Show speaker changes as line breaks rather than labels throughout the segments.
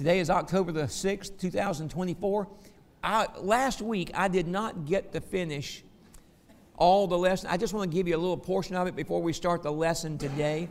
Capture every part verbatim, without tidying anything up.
Today is October the sixth, two thousand twenty-four. I, last week, I did not get to finish all the lesson. I just want to give you a little portion of it before we start the lesson today.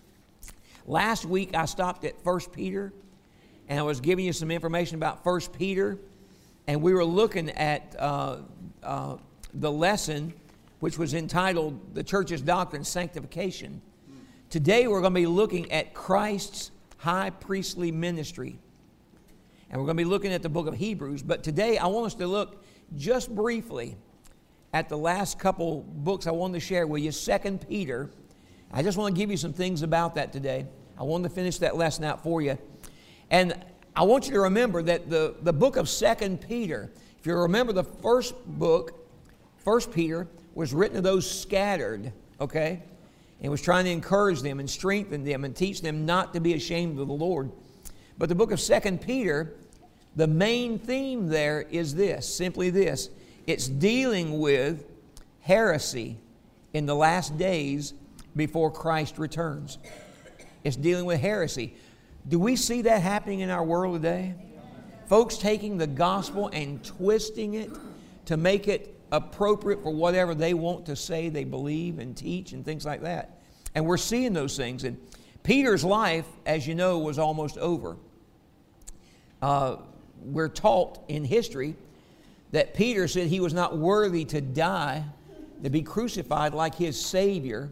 Last week, I stopped at First Peter, and I was giving you some information about First Peter, and we were looking at uh, uh, the lesson, which was entitled, The Church's Doctrine, Sanctification. Today, we're going to be looking at Christ's high priestly ministry. And we're going to be looking at the book of Hebrews. But today, I want us to look just briefly at the last couple books I wanted to share with you, Second Peter. I just want to give you some things about that today. I wanted to finish that lesson out for you. And I want you to remember that the, the book of Second Peter, if you remember the first book, First Peter, was written to those scattered, okay? And was trying to encourage them and strengthen them and teach them not to be ashamed of the Lord. But the book of Second Peter, the main theme there is this, simply this. It's dealing with heresy in the last days before Christ returns. It's dealing with heresy. Do we see that happening in our world today? Folks taking the gospel and twisting it to make it appropriate for whatever they want to say they believe and teach and things like that. And we're seeing those things. And Peter's life, as you know, was almost over. Uh, we're taught in history that Peter said he was not worthy to die, to be crucified like his Savior,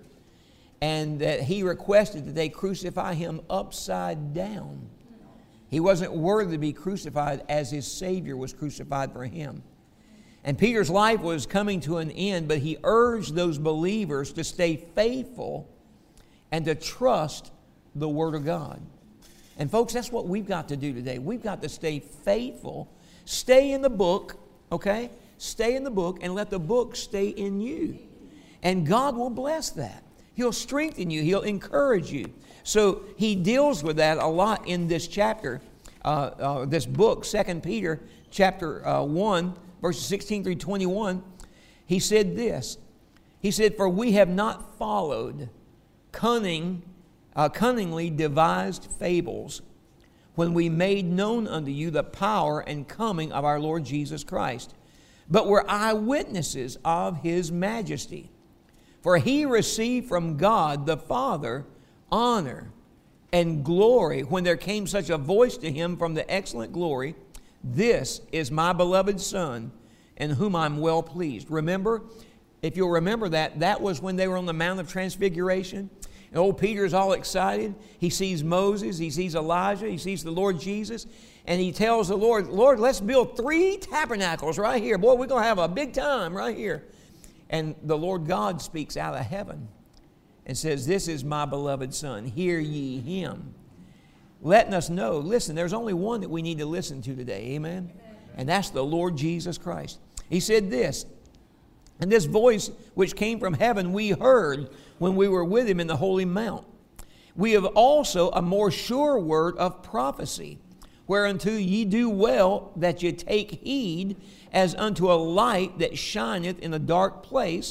and that he requested that they crucify him upside down. He wasn't worthy to be crucified as his Savior was crucified for him. And Peter's life was coming to an end, but he urged those believers to stay faithful and to trust the Word of God. And folks, that's what we've got to do today. We've got to stay faithful, stay in the book, okay? Stay in the book and let the book stay in you. And God will bless that. He'll strengthen you. He'll encourage you. So he deals with that a lot in this chapter, uh, uh, this book, Second Peter chapter uh, one, verses sixteen through twenty-one. He said this. He said, "For we have not followed cunning Uh, cunningly devised fables, when we made known unto you the power and coming of our Lord Jesus Christ, but were eyewitnesses of His majesty. For He received from God the Father honor and glory when there came such a voice to Him from the excellent glory, This is my beloved Son, in whom I'm well pleased." Remember, if you'll remember that, that was when they were on the Mount of Transfiguration. And old Peter's all excited. He sees Moses, he sees Elijah, he sees the Lord Jesus, and he tells the Lord, "Lord, let's build three tabernacles right here. Boy, we're going to have a big time right here." And the Lord God speaks out of heaven and says, "This is my beloved Son, hear ye Him." Letting us know, listen, there's only one that we need to listen to today, amen? And that's the Lord Jesus Christ. He said this, "And this voice which came from heaven we heard when we were with Him in the holy mount. We have also a more sure word of prophecy, whereunto ye do well that ye take heed, as unto a light that shineth in a dark place,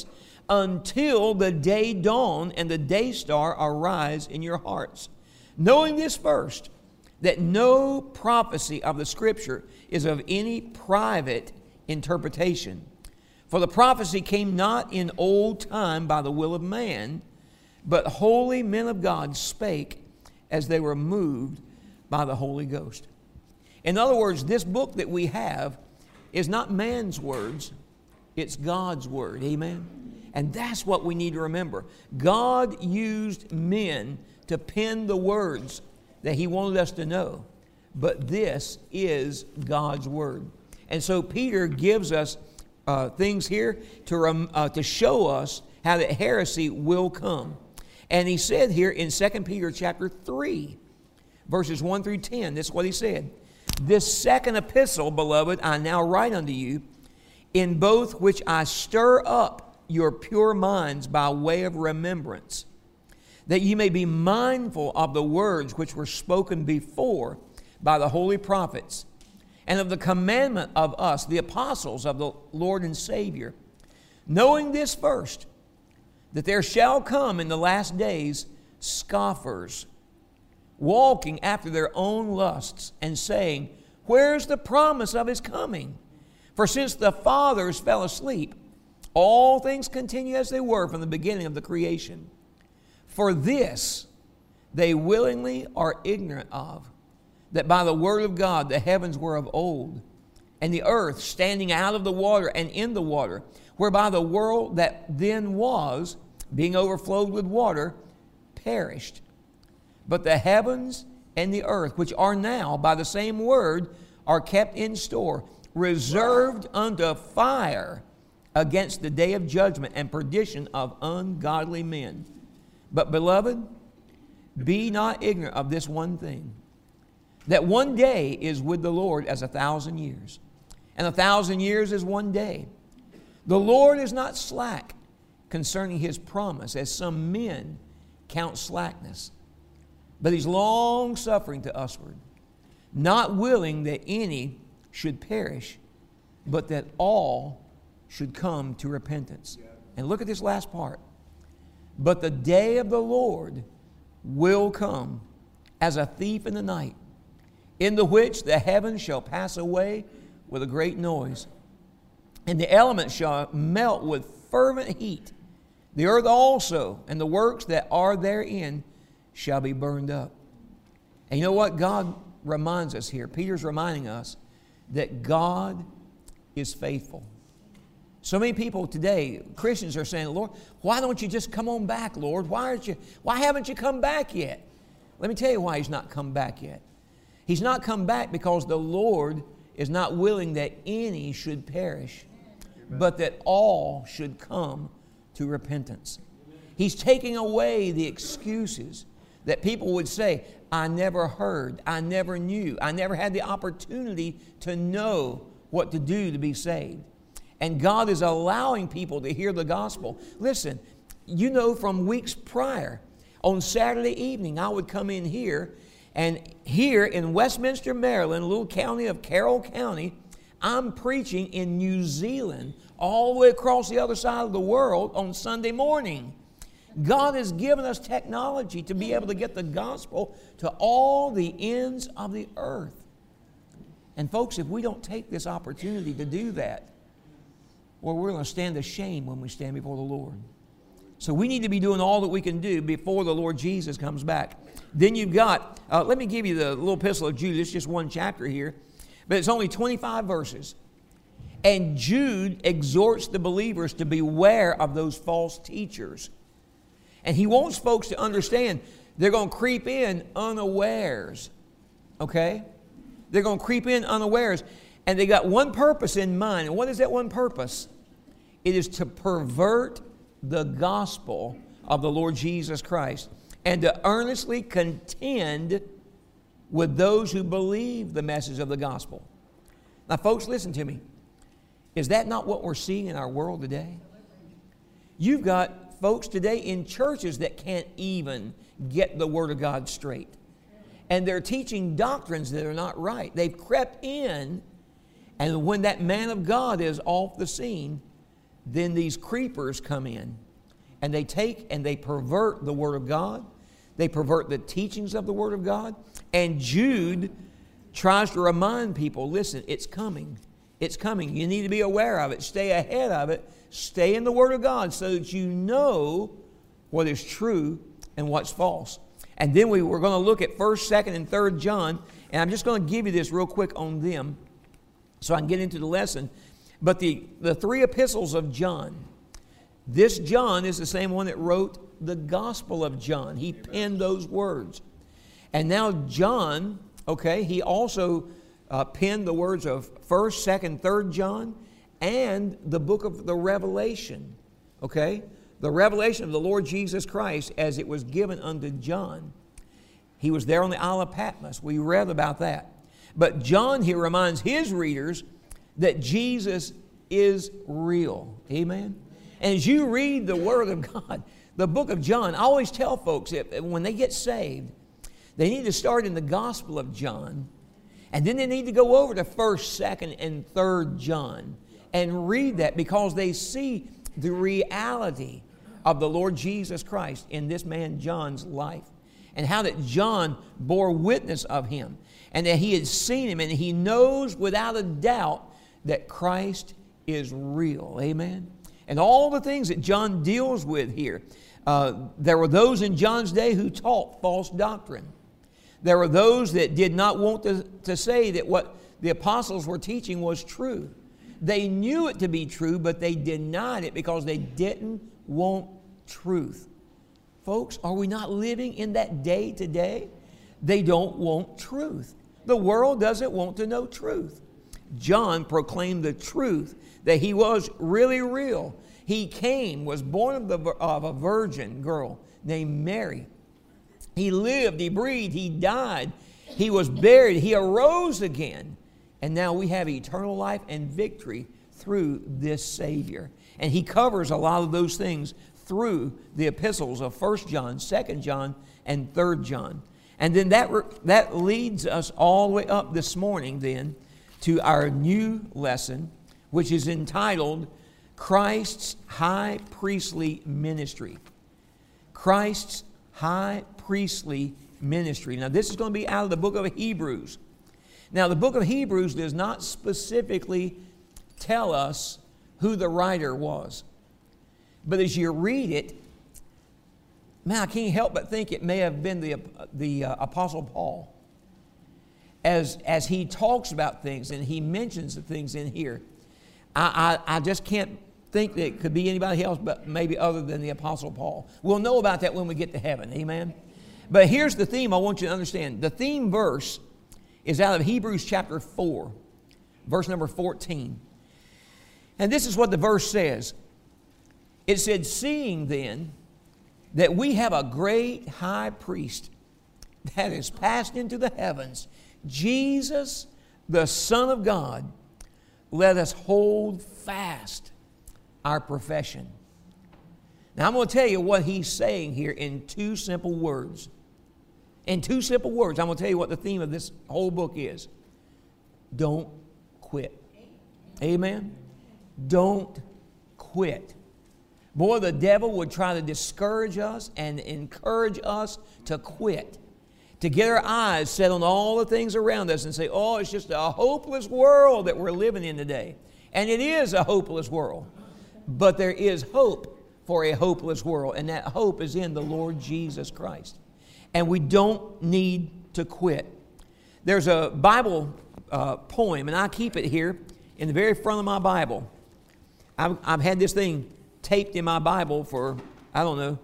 until the day dawn and the day star arise in your hearts. Knowing this first, that no prophecy of the Scripture is of any private interpretation. For the prophecy came not in old time by the will of man, but holy men of God spake as they were moved by the Holy Ghost." In other words, this book that we have is not man's words, it's God's word. Amen? And that's what we need to remember. God used men to pen the words that He wanted us to know. But this is God's word. And so Peter gives us Uh, things here to, um, uh, to show us how that heresy will come. And he said here in Second Peter chapter three, verses one through ten, this is what he said. "This second epistle, beloved, I now write unto you, in both which I stir up your pure minds by way of remembrance, that ye may be mindful of the words which were spoken before by the holy prophets, and of the commandment of us, the apostles of the Lord and Savior, knowing this first, that there shall come in the last days scoffers, walking after their own lusts, and saying, where's the promise of his coming? For since the fathers fell asleep, all things continue as they were from the beginning of the creation. For this they willingly are ignorant of, that by the word of God the heavens were of old, and the earth standing out of the water and in the water, whereby the world that then was, being overflowed with water, perished. But the heavens and the earth, which are now by the same word, are kept in store, reserved unto fire against the day of judgment and perdition of ungodly men. But, beloved, be not ignorant of this one thing, that one day is with the Lord as a thousand years, and a thousand years is one day. The Lord is not slack concerning his promise, as some men count slackness, but he's long-suffering to usward, not willing that any should perish, but that all should come to repentance. And look at this last part. But the day of the Lord will come as a thief in the night, in the which the heavens shall pass away with a great noise, and the elements shall melt with fervent heat. The earth also and the works that are therein shall be burned up. And you know what? God reminds us here. Peter's reminding us that God is faithful. So many people today, Christians, are saying, Lord, why don't you just come on back, Lord? Why aren't you, why haven't you come back yet? Let me tell you why he's not come back yet. He's not come back because the Lord is not willing that any should perish, Amen. But that all should come to repentance. He's taking away the excuses that people would say, I never heard, I never knew, I never had the opportunity to know what to do to be saved. And God is allowing people to hear the gospel. Listen, you know from weeks prior, on Saturday evening, I would come in here, and here in Westminster, Maryland, a little county of Carroll County, I'm preaching in New Zealand, all the way across the other side of the world on Sunday morning. God has given us technology to be able to get the gospel to all the ends of the earth. And folks, if we don't take this opportunity to do that, well, we're going to stand ashamed when we stand before the Lord. So we need to be doing all that we can do before the Lord Jesus comes back. Then you've got, uh, let me give you the little epistle of Jude. It's just one chapter here, but it's only twenty-five verses. And Jude exhorts the believers to beware of those false teachers. And he wants folks to understand they're going to creep in unawares. Okay? They're going to creep in unawares. And they got one purpose in mind. And what is that one purpose? It is to pervert the gospel of the Lord Jesus Christ and to earnestly contend with those who believe the message of the gospel. Now, folks, listen to me. Is that not what we're seeing in our world today? You've got folks today in churches that can't even get the Word of God straight. And they're teaching doctrines that are not right. They've crept in, and when that man of God is off the scene, then these creepers come in. And they take and they pervert the Word of God. They pervert the teachings of the Word of God. And Jude tries to remind people, listen, it's coming. It's coming. You need to be aware of it. Stay ahead of it. Stay in the Word of God so that you know what is true and what's false. And then we, we're going to look at first, second, and third John. And I'm just going to give you this real quick on them so I can get into the lesson. But the, the three epistles of John, this John is the same one that wrote the Gospel of John. He penned those words. And now John, okay, he also uh, penned the words of first, second, third John and the book of the Revelation, okay? The revelation of the Lord Jesus Christ as it was given unto John. He was there on the Isle of Patmos. We read about that. But John here reminds his readers that Jesus is real. Amen? And as you read the Word of God, the book of John, I always tell folks that when they get saved, they need to start in the Gospel of John, and then they need to go over to first, second, and third John and read that because they see the reality of the Lord Jesus Christ in this man John's life. and how that John bore witness of him, and that he had seen him, and he knows without a doubt that Christ is real. Amen? And all the things that John deals with here. Uh, there were those in John's day who taught false doctrine. There were those that did not want to, to say that what the apostles were teaching was true. They knew it to be true, but they denied it because they didn't want truth. Folks, are we not living in that day today? They don't want truth. The world doesn't want to know truth. John proclaimed the truth, that he was really real. He came, was born of, the, of a virgin girl named Mary. He lived, he breathed, he died, he was buried, he arose again. And now we have eternal life and victory through this Savior. And he covers a lot of those things through the epistles of First John, Second John, and Third John. And then that, that leads us all the way up this morning then to our new lesson, which is entitled Christ's High Priestly Ministry. Christ's High Priestly Ministry. Now this is going to be out of the book of Hebrews. Now the book of Hebrews does not specifically tell us who the writer was. But as you read it, man, I can't help but think it may have been the, the uh, Apostle Paul. As, as he talks about things and he mentions the things in here, I, I, I just can't think that it could be anybody else but maybe other than the Apostle Paul. We'll know about that when we get to heaven, amen? But here's the theme I want you to understand. The theme verse is out of Hebrews chapter four, verse number fourteen. And this is what the verse says. It said, seeing then that we have a great high priest that is passed into the heavens, Jesus, the Son of God, let us hold fast our profession. Now I'm going to tell you what he's saying here in two simple words. In two simple words, I'm going to tell you what the theme of this whole book is. Don't quit. Amen? Don't quit. Boy, the devil would try to discourage us and encourage us to quit. To get our eyes set on all the things around us and say, oh, it's just a hopeless world that we're living in today. And it is a hopeless world. But there is hope for a hopeless world. And that hope is in the Lord Jesus Christ. And we don't need to quit. There's a Bible uh, poem, and I keep it here in the very front of my Bible. I've, I've had this thing taped in my Bible for, I don't know,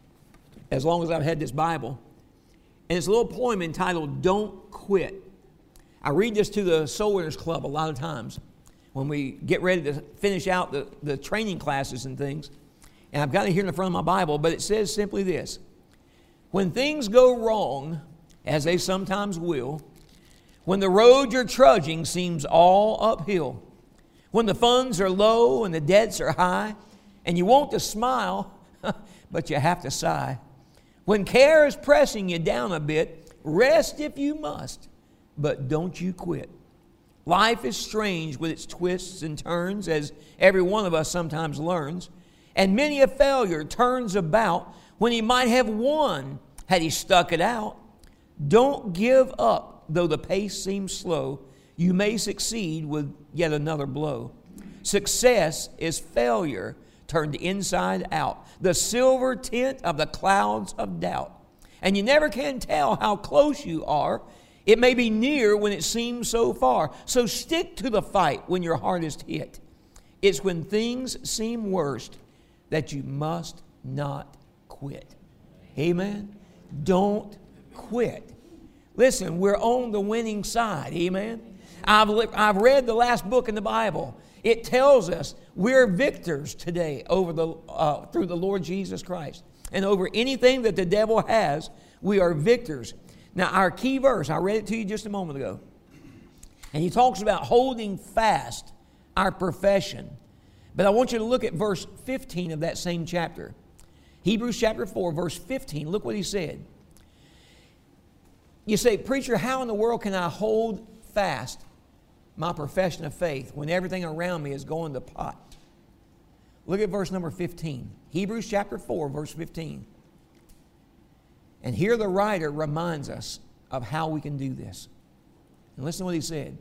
as long as I've had this Bible. And it's a little poem entitled, Don't Quit. I read this to the Soul Winners Club a lot of times when we get ready to finish out the, the training classes and things. And I've got it here in the front of my Bible, but it says simply this. When things go wrong, as they sometimes will, when the road you're trudging seems all uphill, when the funds are low and the debts are high, and you want to smile, but you have to sigh. When care is pressing you down a bit, rest if you must, but don't you quit. Life is strange with its twists and turns, as every one of us sometimes learns, and many a failure turns about when he might have won had he stuck it out. Don't give up, though the pace seems slow. You may succeed with yet another blow. Success is failure turned inside out, the silver tint of the clouds of doubt. And you never can tell how close you are. It may be near when it seems so far. So stick to the fight when your heart is hit. It's when things seem worst that you must not quit. Amen? Don't quit. Listen, we're on the winning side. Amen? I've, I've read the last book in the Bible. It tells us we're victors today over the uh, through the Lord Jesus Christ. And over anything that the devil has, we are victors. Now, our key verse, I read it to you just a moment ago. And he talks about holding fast our profession. But I want you to look at verse fifteen of that same chapter. Hebrews chapter four, verse fifteen. Look what he said. You say, preacher, how in the world can I hold fast my profession of faith when everything around me is going to pot? Look at verse number fifteen. Hebrews chapter four, verse fifteen. And here the writer reminds us of how we can do this. And listen to what he said.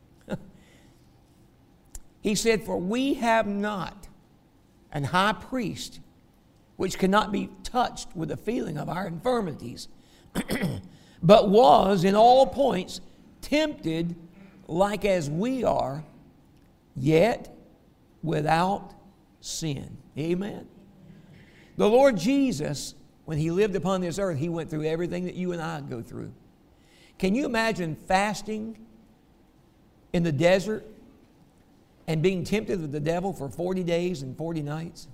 He said, "For we have not an high priest which cannot be touched with the feeling of our infirmities, but was in all points tempted like as we are, yet without sin." Amen. The Lord Jesus, when He lived upon this earth, He went through everything that you and I go through. Can you imagine fasting in the desert and being tempted with the devil for forty days and forty nights?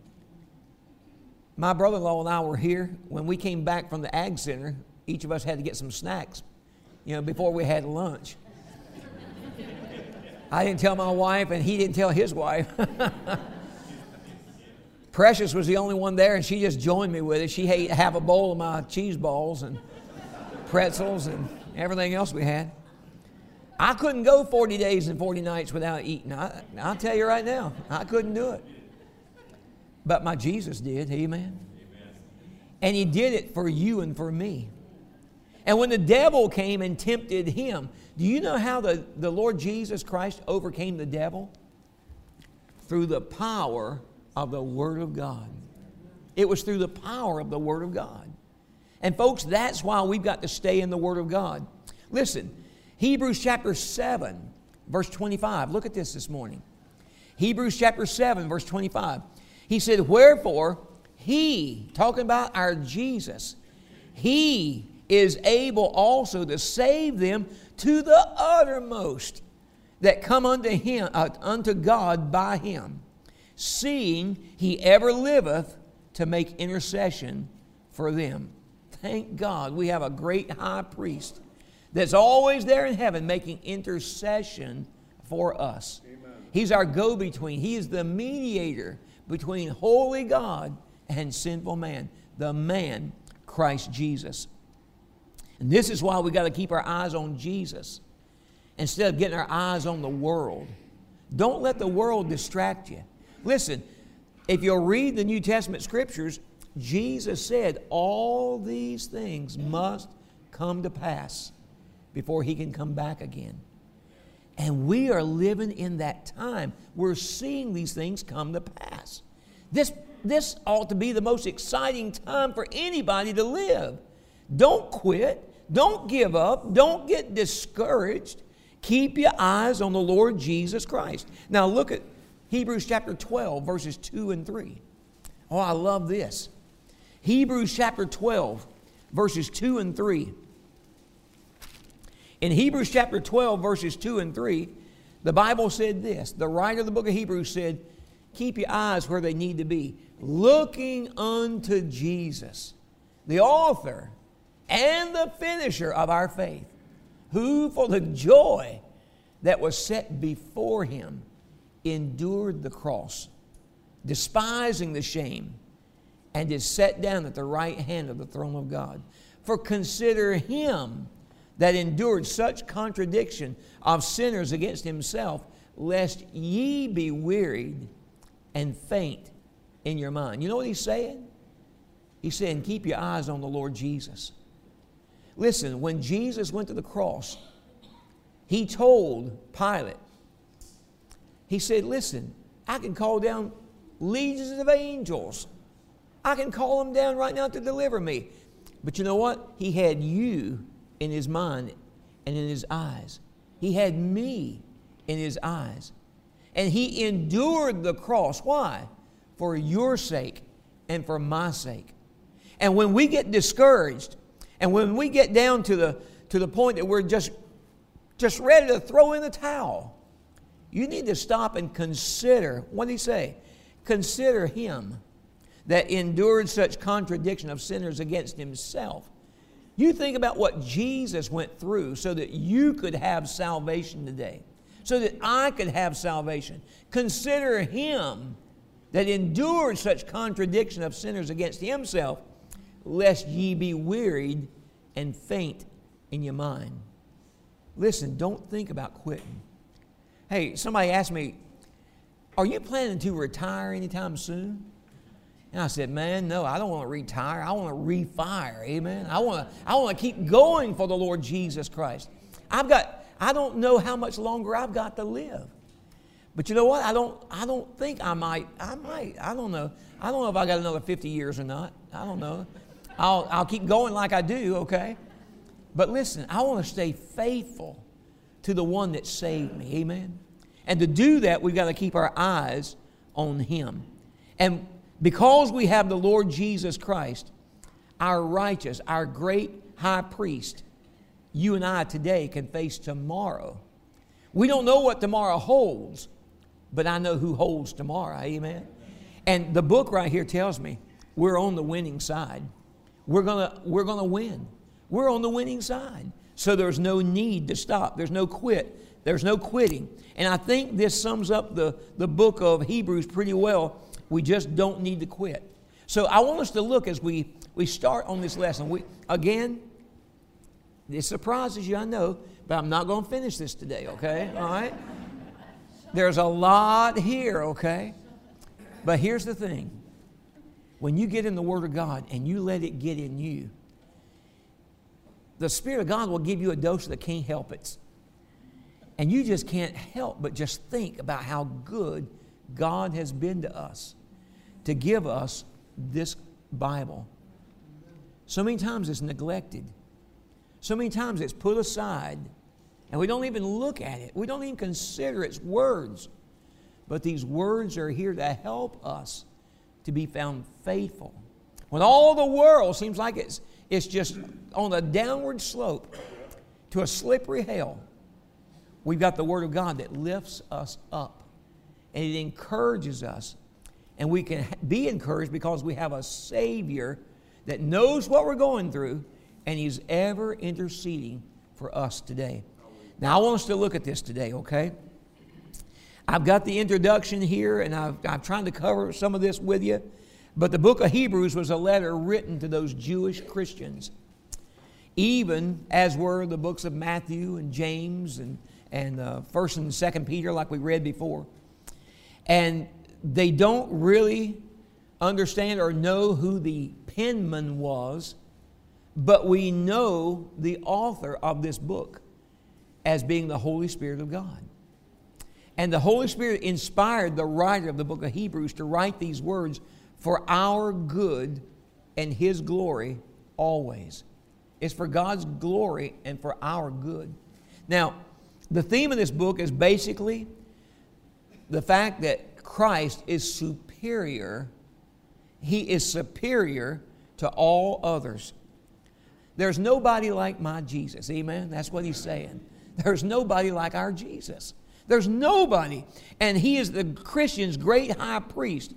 My brother-in-law and I were here. When we came back from the Ag Center, each of us had to get some snacks, you know, before we had lunch. I didn't tell my wife, and he didn't tell his wife. Precious was the only one there, and she just joined me with it. She ate half a bowl of my cheese balls and pretzels and everything else we had. I couldn't go forty days and forty nights without eating. I, I'll tell you right now, I couldn't do it. But my Jesus did, amen? Amen. And He did it for you and for me. And when the devil came and tempted Him, do you know how the, the Lord Jesus Christ overcame the devil? Through the power of the Word of God. It was through the power of the Word of God. And folks, that's why we've got to stay in the Word of God. Listen, Hebrews chapter seven, verse twenty-five. Look at this this morning. Hebrews chapter seven, verse twenty-five. He said, "Wherefore He," talking about our Jesus, "He is able also to save them to the uttermost that come unto Him, uh, unto God by Him, seeing He ever liveth to make intercession for them." Thank God we have a great high priest that's always there in heaven making intercession for us. Amen. He's our go-between. He is the mediator between holy God and sinful man, the man Christ Jesus. And this is why we got to keep our eyes on Jesus instead of getting our eyes on the world. Don't let the world distract you. Listen, if you'll read the New Testament scriptures, Jesus said all these things must come to pass before He can come back again. And we are living in that time. We're seeing these things come to pass. This, this ought to be the most exciting time for anybody to live. Don't quit. Don't give up. Don't get discouraged. Keep your eyes on the Lord Jesus Christ. Now look at Hebrews chapter twelve, verses two and three. Oh, I love this. Hebrews chapter twelve, verses two and three. In Hebrews chapter twelve, verses two and three, the Bible said this. The writer of the book of Hebrews said, "Keep your eyes where they need to be, looking unto Jesus, the author and the finisher of our faith, who for the joy that was set before Him endured the cross, despising the shame, and is set down at the right hand of the throne of God. For consider Him that endured such contradiction of sinners against Himself, lest ye be wearied and faint in your mind." You know what He's saying? He's saying, keep your eyes on the Lord Jesus. Listen, when Jesus went to the cross, He told Pilate, He said, "Listen, I can call down legions of angels. I can call them down right now to deliver me." But you know what? He had you in His mind and in His eyes. He had me in His eyes. And He endured the cross. Why? For your sake and for my sake. And when we get discouraged, and when we get down to the, to the point that we're just, just ready to throw in the towel, you need to stop and consider, what did He say? Consider Him that endured such contradiction of sinners against Himself. You think about what Jesus went through so that you could have salvation today, so that I could have salvation. Consider Him that endured such contradiction of sinners against Himself, lest ye be wearied and faint in your mind. Listen, don't think about quitting. Hey, somebody asked me, "Are you planning to retire anytime soon?" And I said, man, no, I don't want to retire. I want to refire. Amen. I want to I want to keep going for the Lord Jesus Christ. I've got, I don't know how much longer I've got to live. But you know what? I don't I don't think I might. I might. I don't know. I don't know if I got another fifty years or not. I don't know. I'll I'll keep going like I do, okay? But listen, I want to stay faithful to the one that saved me. Amen. And to do that, we've got to keep our eyes on Him. And because we have the Lord Jesus Christ, our righteous, our great high priest, you and I today can face tomorrow. We don't know what tomorrow holds, but I know who holds tomorrow. Amen. And the book right here tells me we're on the winning side. We're gonna, we're gonna win. We're on the winning side. So there's no need to stop. There's no quit. There's no quitting. And I think this sums up the, the book of Hebrews pretty well. We just don't need to quit. So I want us to look as we, we start on this lesson. We, again, this surprises you, I know, but I'm not going to finish this today, okay? All right? There's a lot here, okay? But here's the thing. When you get in the Word of God and you let it get in you, the Spirit of God will give you a dose that can't help it. And you just can't help but just think about how good God has been to us to give us this Bible. So many times it's neglected. So many times it's put aside, and we don't even look at it. We don't even consider its words. But these words are here to help us to be found faithful. When all the world seems like it's, it's just on a downward slope to a slippery hell, we've got the Word of God that lifts us up. And it encourages us. And we can be encouraged because we have a Savior that knows what we're going through, and He's ever interceding for us today. Now, I want us to look at this today, okay? I've got the introduction here, and I've, I'm trying to cover some of this with you. But the book of Hebrews was a letter written to those Jewish Christians, even as were the books of Matthew and James and, and uh, First and Second Peter, like we read before. And they don't really understand or know who the penman was, but we know the author of this book as being the Holy Spirit of God. And the Holy Spirit inspired the writer of the book of Hebrews to write these words for our good and His glory always. It's for God's glory and for our good. Now, the theme of this book is basically the fact that Christ is superior. He is superior to all others. There's nobody like my Jesus. Amen? That's what He's saying. There's nobody like our Jesus. There's nobody. And He is the Christian's great high priest.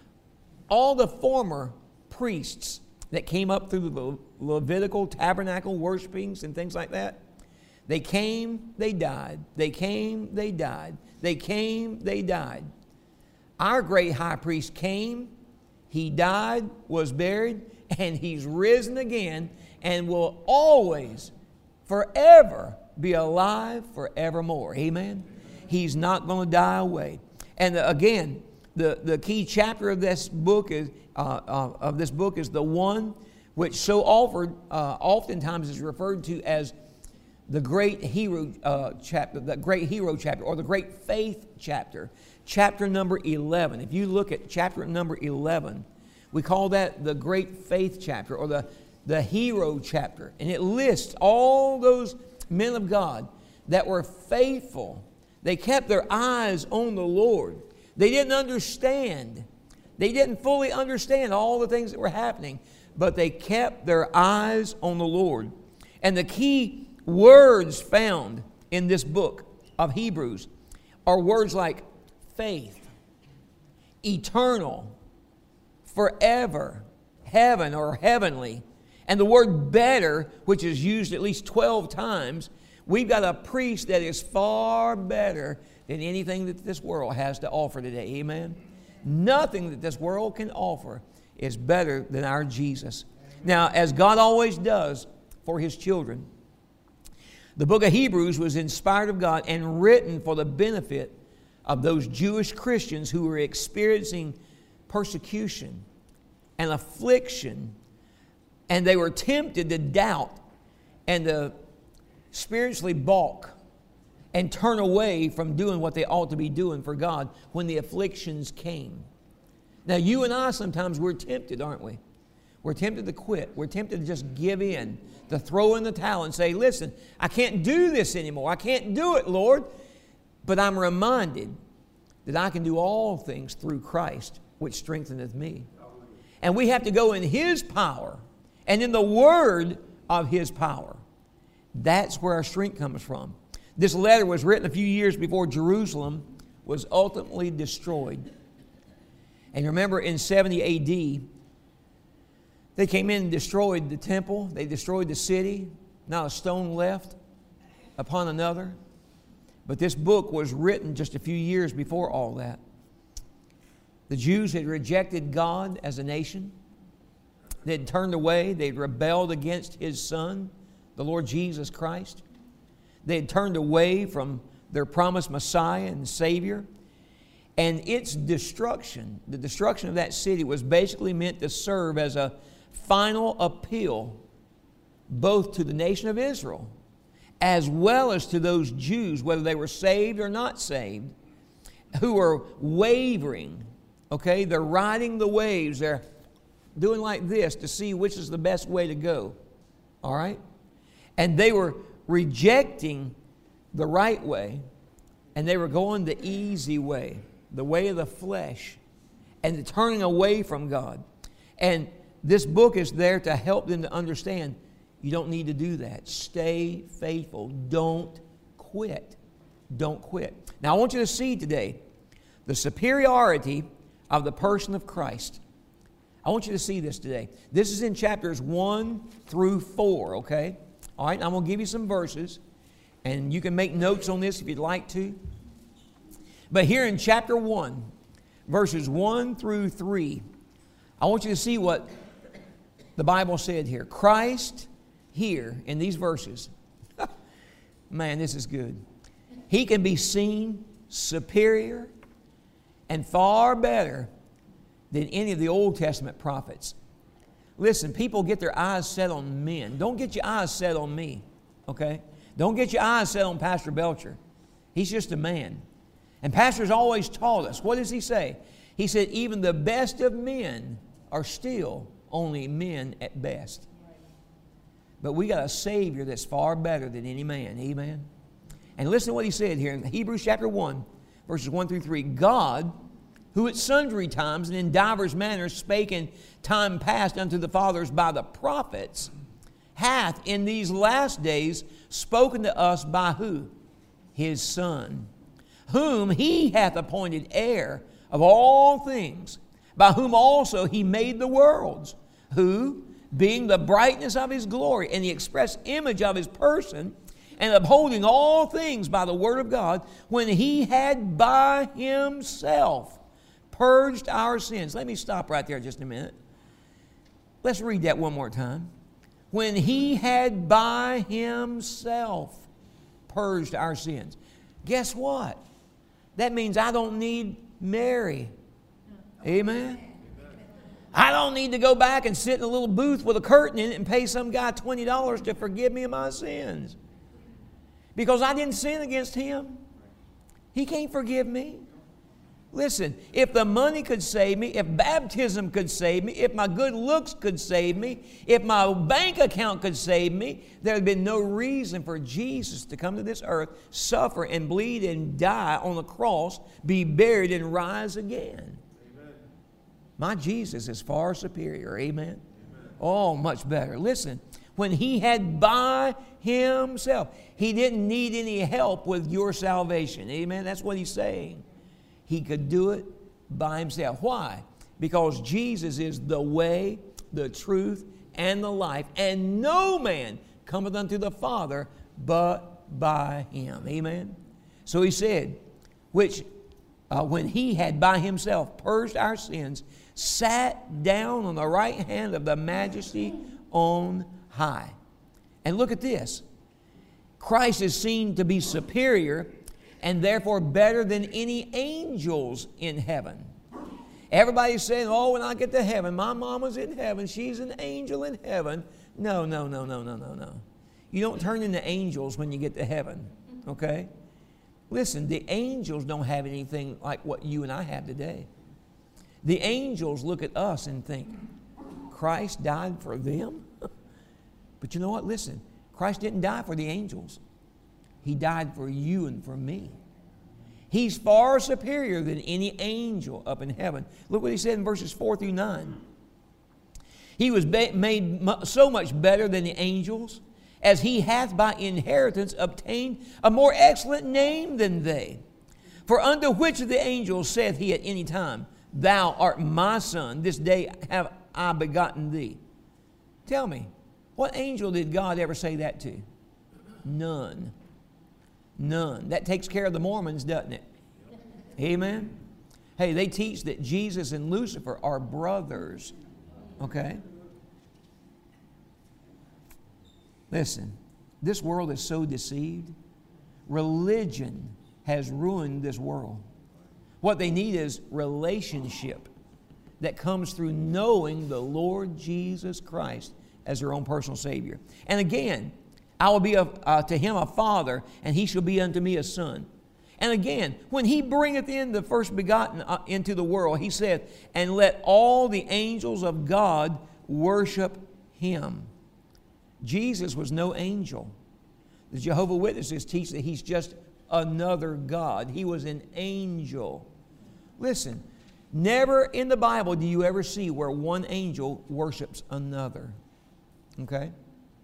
All the former priests that came up through the Levitical tabernacle worshipings and things like that, they came, they died. They came, they died. They came, they died. Our great high priest came, He died, was buried, and He's risen again and will always, forever, be alive forevermore. Amen? He's not going to die away. And again, the, the key chapter of this book is uh, uh, of this book is the one which so offered, uh, oftentimes is referred to as the great hero uh, chapter, the great hero chapter, or the great faith chapter, chapter number eleven. If you look at chapter number eleven, we call that the great faith chapter, or the, the hero chapter. And it lists all those men of God that were faithful. They kept their eyes on the Lord. They didn't understand. They didn't fully understand all the things that were happening, but they kept their eyes on the Lord. And the key words found in this book of Hebrews are words like faith, eternal, forever, heaven or heavenly, and the word better, which is used at least twelve times. We've got a priest that is far better than anything that this world has to offer today. Amen? Nothing that this world can offer is better than our Jesus. Now, as God always does for His children, the book of Hebrews was inspired of God and written for the benefit of those Jewish Christians who were experiencing persecution and affliction, and they were tempted to doubt and to spiritually balk and turn away from doing what they ought to be doing for God when the afflictions came. Now, you and I sometimes we're tempted, aren't we? We're tempted to quit. We're tempted to just give in, to throw in the towel and say, listen, I can't do this anymore. I can't do it, Lord. But I'm reminded that I can do all things through Christ, which strengtheneth me. And we have to go in His power and in the Word of His power. That's where our strength comes from. This letter was written a few years before Jerusalem was ultimately destroyed. And remember, in seventy A D, they came in and destroyed the temple. They destroyed the city. Not a stone left upon another. But this book was written just a few years before all that. The Jews had rejected God as a nation. They had turned away. They had rebelled against His Son, the Lord Jesus Christ. They had turned away from their promised Messiah and Savior. And its destruction, the destruction of that city, was basically meant to serve as a final appeal both to the nation of Israel as well as to those Jews, whether they were saved or not saved, who were wavering. Okay, they're riding the waves. They're doing like this to see which is the best way to go. All right? And they were rejecting the right way, and they were going the easy way, the way of the flesh, and turning away from God. And this book is there to help them to understand you don't need to do that. Stay faithful. Don't quit. Don't quit. Now, I want you to see today the superiority of the person of Christ. I want you to see this today. This is in chapters one through four, okay? All right, I'm going to give you some verses, and you can make notes on this if you'd like to. But here in chapter one, verses one through three, I want you to see what the Bible said here. Christ, here in these verses, man, this is good. He can be seen superior and far better than any of the Old Testament prophets. Listen, people get their eyes set on men. Don't get your eyes set on me, okay? Don't get your eyes set on Pastor Belcher. He's just a man. And Pastor's always taught us. What does he say? He said, even the best of men are still only men at best. But we got a Savior that's far better than any man. Amen? And listen to what he said here in Hebrews chapter one, verses one through three. God, who at sundry times and in divers manners spake in time past unto the fathers by the prophets, hath in these last days spoken to us by who? His Son, whom He hath appointed heir of all things, by whom also He made the worlds, who, being the brightness of His glory and the express image of His person, and upholding all things by the word of God, when He had by Himself purged our sins. Let me stop right there just a minute. Let's read that one more time. When He had by Himself purged our sins. Guess what? That means I don't need Mary. Amen? I don't need to go back and sit in a little booth with a curtain in it and pay some guy twenty dollars to forgive me of my sins. Because I didn't sin against Him. He can't forgive me. Listen, if the money could save me, if baptism could save me, if my good looks could save me, if my bank account could save me, there would have been no reason for Jesus to come to this earth, suffer and bleed and die on the cross, be buried and rise again. Amen. My Jesus is far superior. Amen? Amen. Oh, much better. Listen, when He had by Himself, He didn't need any help with your salvation. Amen? That's what He's saying. He could do it by Himself. Why? Because Jesus is the way, the truth, and the life. And no man cometh unto the Father but by Him. Amen? So He said, which uh, when He had by Himself purged our sins, sat down on the right hand of the Majesty on high. And look at this. Christ is seen to be superior and therefore better than any angels in heaven. Everybody's saying, oh, when I get to heaven, my mama's in heaven. She's an angel in heaven. No, no, no, no, no, no, no. You don't turn into angels when you get to heaven, okay? Listen, the angels don't have anything like what you and I have today. The angels look at us and think, Christ died for them? But you know what? Listen, Christ didn't die for the angels. He died for you and for me. He's far superior than any angel up in heaven. Look what he said in verses four through nine. He was ba- made mu- so much better than the angels, as he hath by inheritance obtained a more excellent name than they. For unto which of the angels saith he at any time, Thou art my son, this day have I begotten thee? Tell me, what angel did God ever say that to? None. None. That takes care of the Mormons, doesn't it? Amen? Hey, they teach that Jesus and Lucifer are brothers. Okay? Listen, this world is so deceived. Religion has ruined this world. What they need is relationship that comes through knowing the Lord Jesus Christ as their own personal Savior. And again, I will be a, uh, to him a father, and he shall be unto me a son. And again, when he bringeth in the first begotten uh, into the world, he said, and let all the angels of God worship him. Jesus was no angel. The Jehovah's Witnesses teach that he's just another God. He was an angel. Listen, never in the Bible do you ever see where one angel worships another. Okay?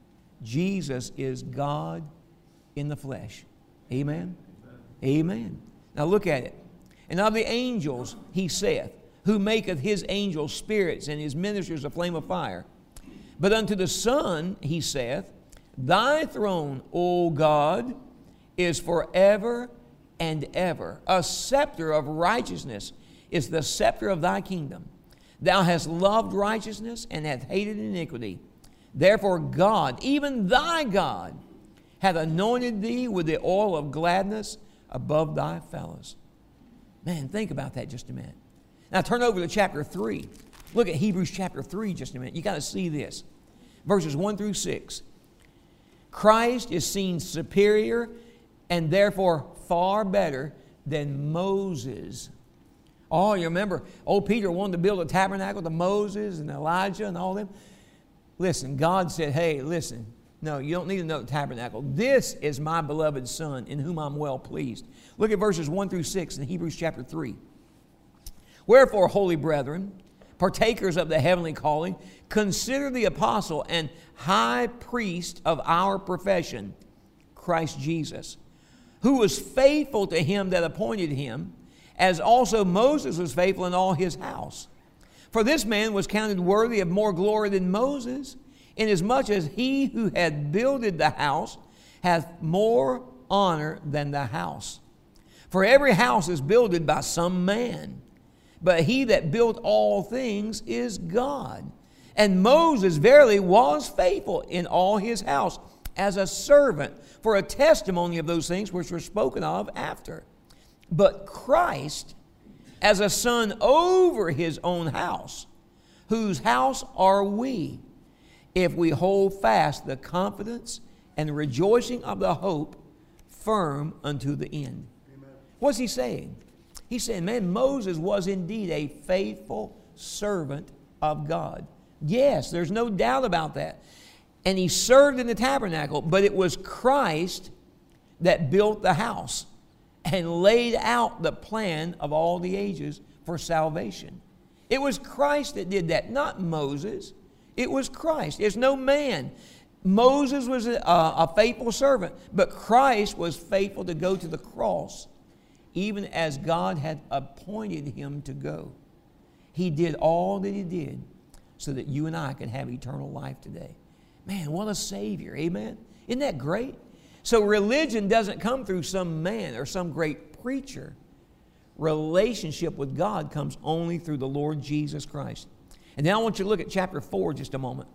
Jesus is God in the flesh. Amen? Amen? Amen. Now look at it. And of the angels, he saith, who maketh his angels spirits and his ministers a flame of fire. But unto the Son, he saith, Thy throne, O God, is forever and ever. A scepter of righteousness is the scepter of thy kingdom. Thou hast loved righteousness and hast hated iniquity. Therefore God, even thy God, hath anointed thee with the oil of gladness above thy fellows. Man, think about that just a minute. Now turn over to chapter three. Look at Hebrews chapter three just a minute. You got to see this. Verses one through six. Christ is seen superior and therefore far better than Moses. Oh, you remember, old Peter wanted to build a tabernacle to Moses and Elijah and all them. Listen, God said, hey, listen, no, you don't need another tabernacle. This is my beloved Son, in whom I'm well pleased. Look at verses one through six in Hebrews chapter three. Wherefore, holy brethren, partakers of the heavenly calling, consider the apostle and high priest of our profession, Christ Jesus, who was faithful to him that appointed him, as also Moses was faithful in all his house. For this man was counted worthy of more glory than Moses, inasmuch as he who had builded the house hath more honor than the house. For every house is builded by some man, but he that built all things is God. And Moses verily was faithful in all his house as a servant for a testimony of those things which were spoken of after. But Christ as a son over his own house, whose house are we, if we hold fast the confidence and the rejoicing of the hope firm unto the end. Amen. What's he saying? He's saying, man, Moses was indeed a faithful servant of God. Yes, there's no doubt about that. And he served in the tabernacle, but it was Christ that built the house and laid out the plan of all the ages for salvation. It was Christ that did that, not Moses. It was Christ. There's no man. Moses was a, a faithful servant, but Christ was faithful to go to the cross, even as God had appointed him to go. He did all that he did so that you and I could have eternal life today. Man, what a Savior. Amen? Isn't that great? So religion doesn't come through some man or some great preacher. Relationship with God comes only through the Lord Jesus Christ. And now I want you to look at chapter four just a moment.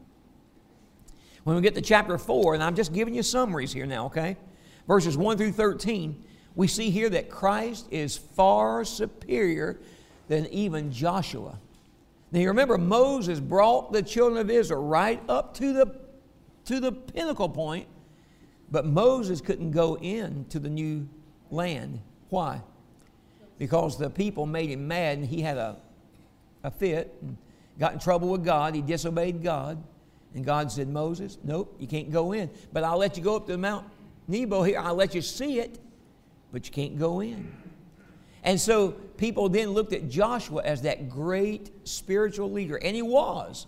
When we get to chapter four, and I'm just giving you summaries here now, okay? Verses one through thirteen, we see here that Christ is far superior than even Joshua. Now you remember, Moses brought the children of Israel right up to the, to the pinnacle point, but Moses couldn't go into the new land. Why? Because the people made him mad, and he had a, a fit and got in trouble with God. He disobeyed God. And God said, Moses, nope, you can't go in. But I'll let you go up to Mount Nebo here. I'll let you see it, but you can't go in. And so people then looked at Joshua as that great spiritual leader, and he was.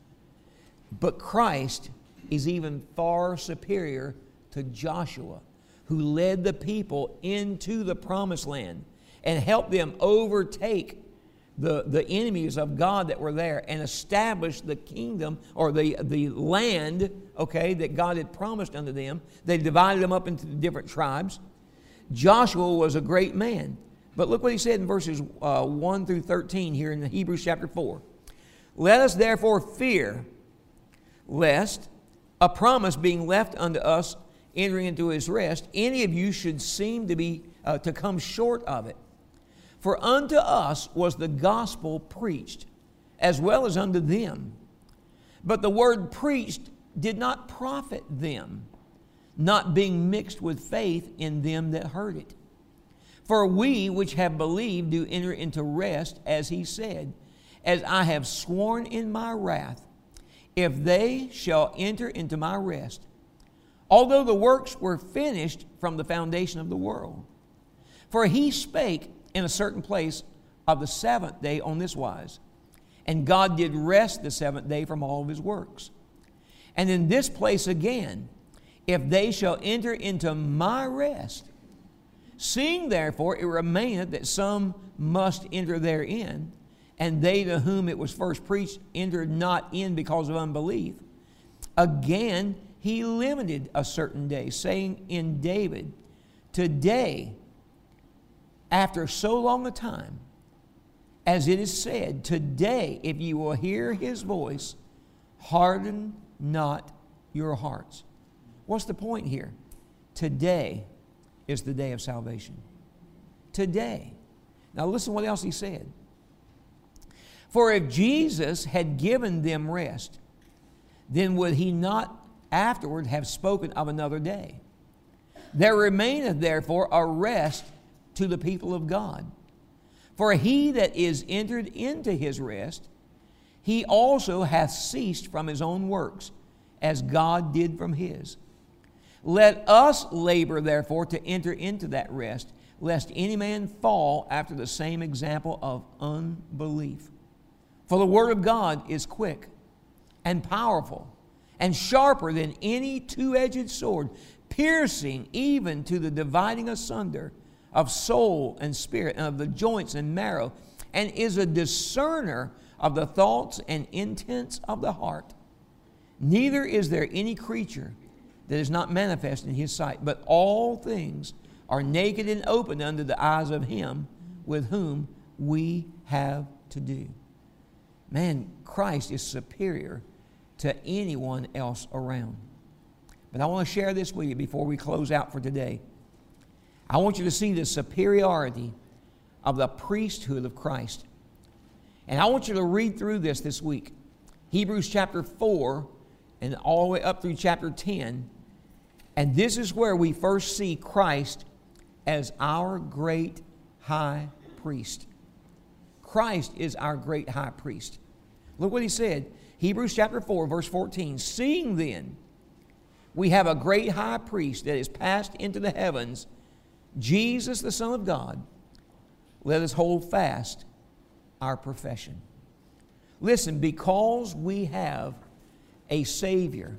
But Christ is even far superior to Joshua, who led the people into the promised land and helped them overtake the, the enemies of God that were there and establish the kingdom or the, the land, okay, that God had promised unto them. They divided them up into the different tribes. Joshua was a great man. But look what he said in verses uh, one through thirteen here in Hebrews chapter four. Let us therefore fear, lest a promise being left unto us entering into his rest, any of you should seem to be uh, to come short of it. For unto us was the gospel preached, as well as unto them. But the word preached did not profit them, not being mixed with faith in them that heard it. For we which have believed do enter into rest, as he said, as I have sworn in my wrath, if they shall enter into my rest, although the works were finished from the foundation of the world. For he spake in a certain place of the seventh day on this wise, and God did rest the seventh day from all of his works. And in this place again, if they shall enter into my rest, seeing therefore it remaineth that some must enter therein, and they to whom it was first preached entered not in because of unbelief, again he limited a certain day, saying in David, today, after so long a time, as it is said, today, if you will hear his voice, harden not your hearts. What's the point here? Today is the day of salvation. Today. Now listen what else he said. For if Jesus had given them rest, then would he not afterward have spoken of another day? There remaineth therefore a rest to the people of God. For he that is entered into his rest, he also hath ceased from his own works, as God did from his. Let us labor therefore to enter into that rest, lest any man fall after the same example of unbelief. For the word of God is quick and powerful and sharper than any two-edged sword, piercing even to the dividing asunder of soul and spirit, and of the joints and marrow, and is a discerner of the thoughts and intents of the heart. Neither is there any creature that is not manifest in his sight, but all things are naked and open unto the eyes of him with whom we have to do. Man, Christ is superior to anyone else around. But I want to share this with you before we close out for today. I want you to see the superiority of the priesthood of Christ. And I want you to read through this this week. Hebrews chapter four and all the way up through chapter ten. And this is where we first see Christ as our great high priest. Christ is our great high priest. Look what he said. Hebrews chapter four, verse fourteen. Seeing then, we have a great high priest that is passed into the heavens, Jesus the Son of God, let us hold fast our profession. Listen, because we have a Savior,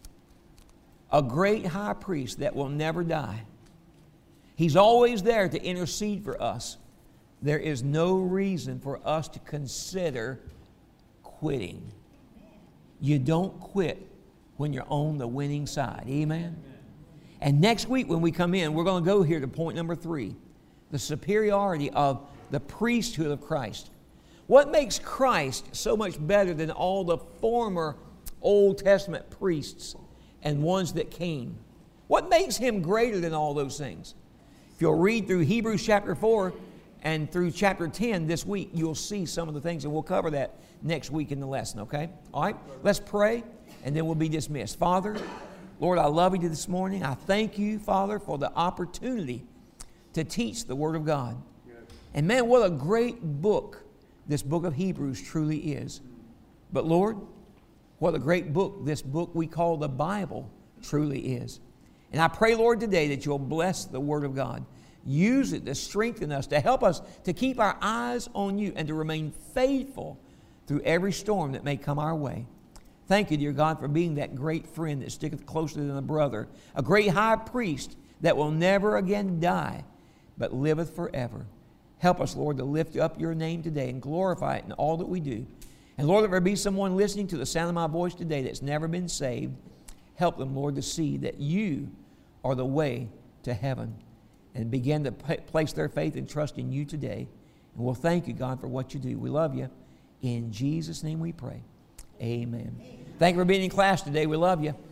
a great high priest that will never die, he's always there to intercede for us. There is no reason for us to consider quitting. You don't quit when you're on the winning side. Amen? Amen. And next week when we come in, we're going to go here to point number three, the superiority of the priesthood of Christ. What makes Christ so much better than all the former Old Testament priests and ones that came? What makes him greater than all those things? If you'll read through Hebrews chapter four And through chapter ten this week, you'll see some of the things, and we'll cover that next week in the lesson, okay? All right? Let's pray, and then we'll be dismissed. Father, Lord, I love you this morning. I thank you, Father, for the opportunity to teach the Word of God. And man, what a great book this book of Hebrews truly is. But Lord, what a great book this book we call the Bible truly is. And I pray, Lord, today that you'll bless the Word of God. Use it to strengthen us, to help us to keep our eyes on you and to remain faithful through every storm that may come our way. Thank you, dear God, for being that great friend that sticketh closer than a brother, a great high priest that will never again die, but liveth forever. Help us, Lord, to lift up your name today and glorify it in all that we do. And Lord, if there be someone listening to the sound of my voice today that's never been saved, help them, Lord, to see that you are the way to heaven and begin to p- place their faith and trust in you today. And we'll thank you, God, for what you do. We love you. In Jesus' name we pray. Amen. Thank you for being in class today. We love you.